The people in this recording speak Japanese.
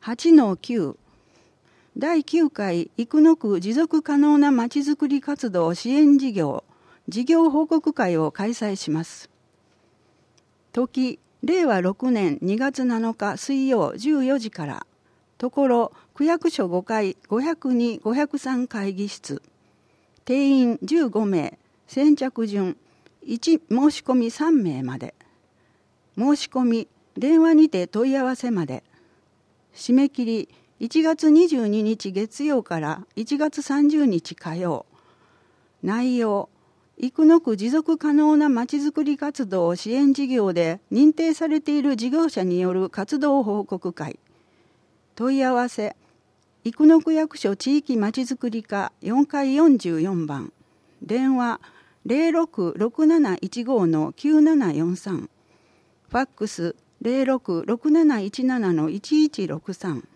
8-9 第9回生野区持続可能なまちづくり活動支援事業報告会を開催します。時、令和6年2月7日水曜14時から、ところ区役所5階502、503会議室、定員15名、先着順1申し込み3名まで、申し込み電話にて問い合わせまで、締め切り1月22日月曜から1月30日火曜。内容、生野区持続可能なまちづくり活動支援事業で認定されている事業者による活動報告会。問い合わせ、生野区役所地域まちづくり課4階44番。電話066715-9743。ファックス066717-1163。